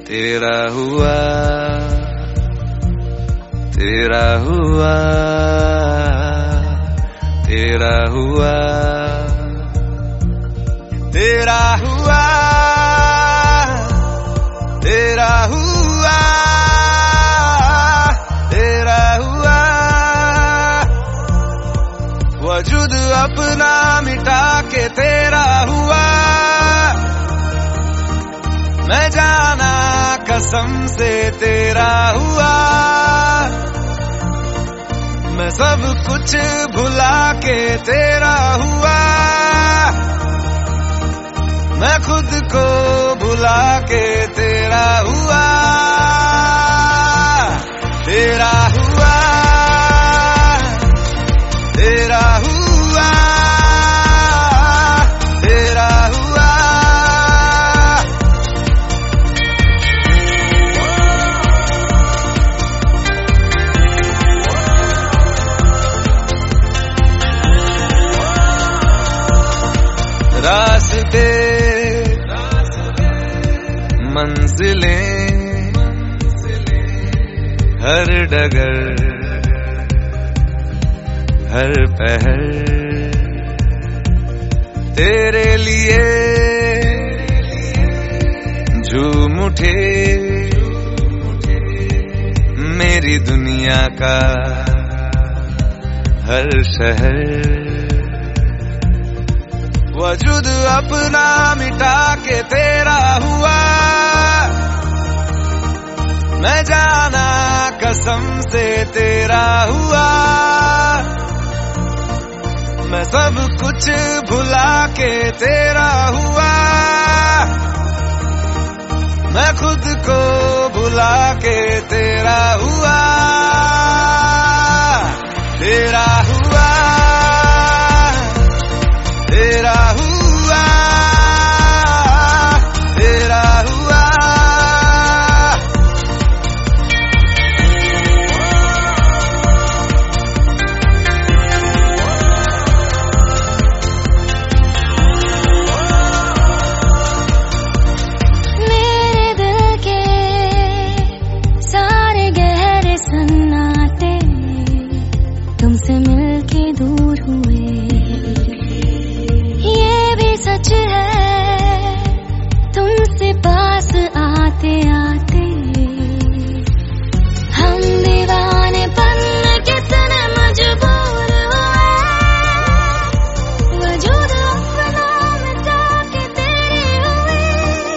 तेरा हुआ, तेरा हुआ, तेरा हुआ, तेरा हुआ, तेरा हुआ, तेरा हुआ। वजूद अपना मिटा के तेरा हुआ, मैं जाना कसम से तेरा हुआ, मैं सब कुछ भुला के तेरा हुआ, मैं खुद को भुला के तेरा हुआ, तेरा हुआ, तेरा हुआ, तेरा हुआ। रास्ते मंजिलें हर डगर हर पहर तेरे लिए झूम उठे मेरी दुनिया का हर शहर। वजूद अपना मिटा के तेरा हुआ, मैं जाना कसम से तेरा हुआ, मैं सब कुछ भुला के तेरा हुआ, मैं खुद को भुला के तेरा हुआ, तेरा हुआ, तेरा हुआ, तेरा हुआ। मेरे दिल के सारे गहरे सन्नाटे तुमसे मिलके दूर हुए, सच है तुमसे पास आते आते हम दीवाने बन कितने मजबूर हुए, वजूद अपना मिटा के तेरी हुई,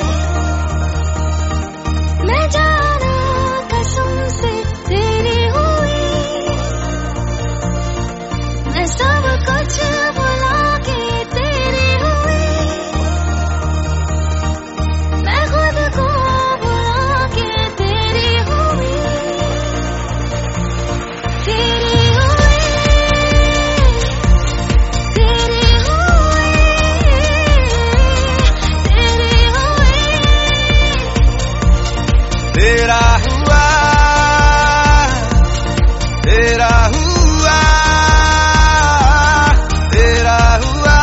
मैं जाना कसम से तेरी हुई, मैं सब कुछ भुला के तेरी तेरा हुआ, तेरा हुआ, तेरा हुआ।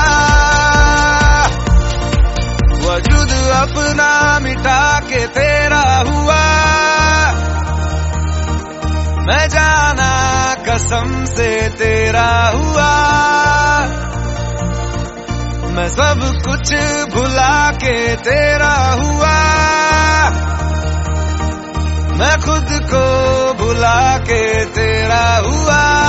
वजूद अपना मिटा के तेरा हुआ, मैं जाना कसम से तेरा हुआ, मैं सब कुछ भुला के तेरा हुआ, मैं खुद को भुला के तेरा हुआ।